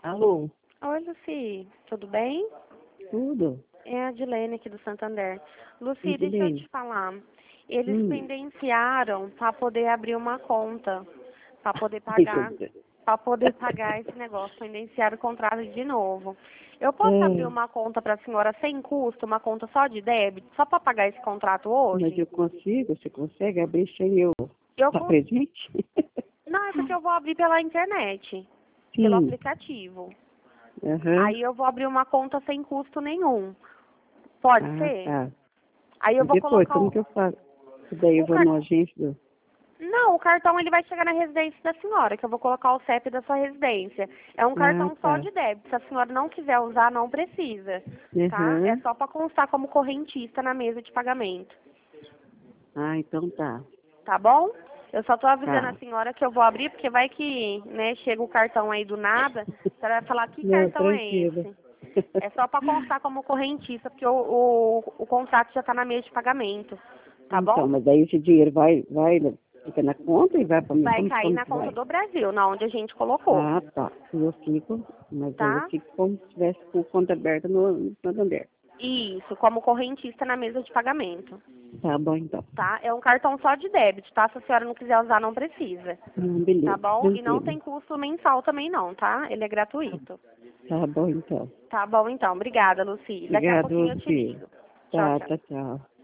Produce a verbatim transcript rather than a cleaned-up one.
Alô? Oi, Luci. Tudo bem? Tudo? É a Dilene aqui do Santander. Luci, Tudo deixa eu bem? te falar. Eles Hum. pendenciaram para poder abrir uma conta, para poder Ai, pagar, meu Deus. para poder pagar esse negócio, pendenciaram o contrato de novo. Eu posso abrir Ah, uma conta para a senhora sem custo, uma conta só de débito, só para pagar esse contrato mas hoje? eu consigo? Você consegue abrir sem eu Eu estar cons... presente? Não, é porque eu vou abrir pela internet, pelo Sim. aplicativo. Aham. Aí eu vou abrir uma conta sem custo nenhum. Pode Ah, ser? tá. Aí eu E vou depois, colocar como o, que eu faço? E daí eu o vou car... no agente do... Não, o cartão ele vai chegar na residência da senhora, que eu vou colocar o C E P da sua residência. É um Ah, cartão só tá. de débito. Se a senhora não quiser usar, não precisa, tá? É Aham. só para constar como correntista na mesa de pagamento, Ah, então tá. tá bom? Eu só tô avisando a Tá. senhora que eu vou abrir, porque vai que, né, chega o cartão aí do nada, a senhora vai falar, que Não, cartão é tranquilo. esse? É só para constar como correntista, porque o, o, o contrato já está na mesa de pagamento, tá bom? Então, mas daí esse dinheiro vai, vai, fica na conta e vai para mim? Vai Como, cair como na que conta vai? do Brasil, na onde a gente colocou, Ah, tá. E eu fico, mas aí eu tá? fico como se tivesse com conta aberta no, no Santander. Isso, como correntista na mesa de pagamento, Tá bom, então. tá? É um cartão só de débito, tá? Se a senhora não quiser usar, não precisa, Hum, tá beleza, bom? E não tem tranquilo. custo mensal também não, tá? Ele é gratuito. Tá bom, então. Tá bom, então. Obrigada, Luci. Daqui a Obrigado, pouquinho eu te Luci. ligo. Tchau, Tá, tchau. tchau, tchau.